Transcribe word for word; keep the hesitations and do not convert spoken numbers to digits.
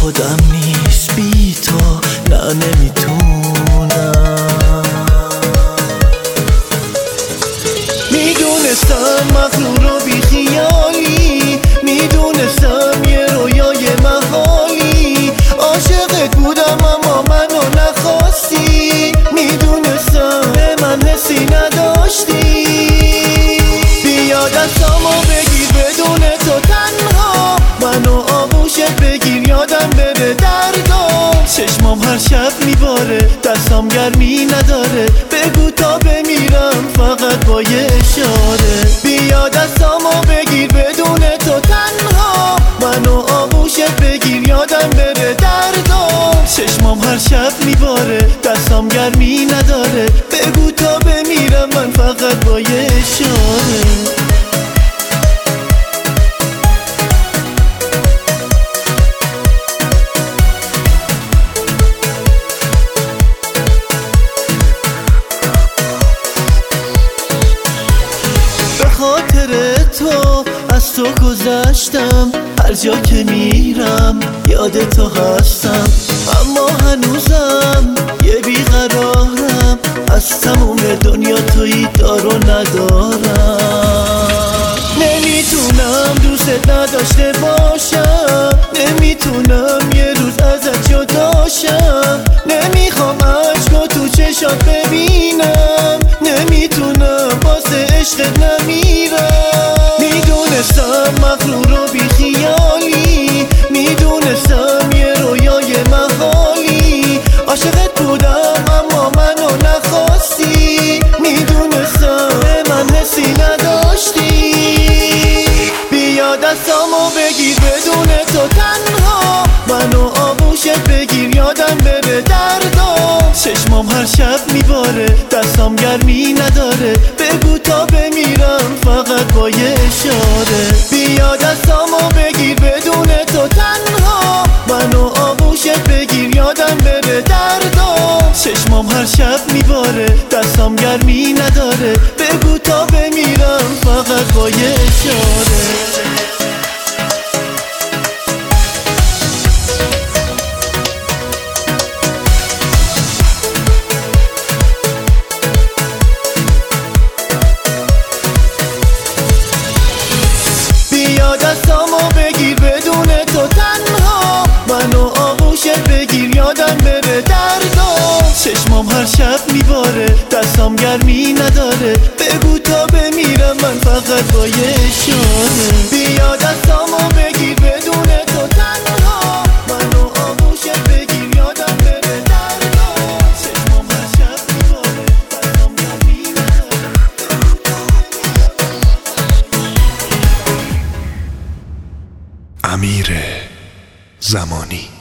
خودم نیست بی تو، نه نمیتونم. میدونستم مغرور و بی خیالی، میدونستم یه رویای محالی، عاشقت بودم اما منو نخواستی، میدونستم به من حسی نداشتی. بیا دستامو بگیر بدون تو تنها، منو آغوشت بگیر یادم بره دردام. چشمام هر شب میباره دستام گرمی نداره، بگو تا بمیرم فقط با یه اشاره. بیا دستامو بگیر بدون تو تنها، منو آغوشت بگیر یادم بره دردام. چشمام هر شب میباره دستام گرمی نداره، بگو تا بمیرم من فقط با یه اشاره. خاطر تو از تو گذشتم، هر جا که میرم یاد تو هستم، اما هنوزم یه بیقرارم، از تموم دنیا تویی دار و ندارم. نمیتونم دوست نداشته باشم، نمیتونم یه روز ازت جداشم، نمیخوام عشقو تو چشات ببینم، نمیتونم واسه عشقت نمیرم. میدونستم مغرور و بی خیالی، میدونستم یه رویای محالی، عاشقت بودم اما منو نخواستی، میدونستم به من حسی نداشتی. بیا دستامو بگیر بدون تو تنها، منو آغوشت بگیر یادم بره دردام. چشمام هر شب میباره دستام گرمی نداره، بگو تا بمیرم فقط با یه اشاره. بیا دستامو بگیر بدون تو تنها، منو آغوشت بگیر یادم بره دردام. چشمام هر شب میباره دستام گرمی نداره، بگو تا بمیرم فقط با یه اشاره. بیا دستامو بگیر بدون تو تنها، منو آغوشت بگیر یادم بره دردام. چشمام هر شب میباره دستام گرمی نداره، بگو تا بمیرم من فقط با یه اشاره. بیا دستامو بگیر بدون تو تنها، منو آغوشت بگیر یادم بره دردام. چشمام هر شب میباره دستام گرمی نداره. امیر زمانی.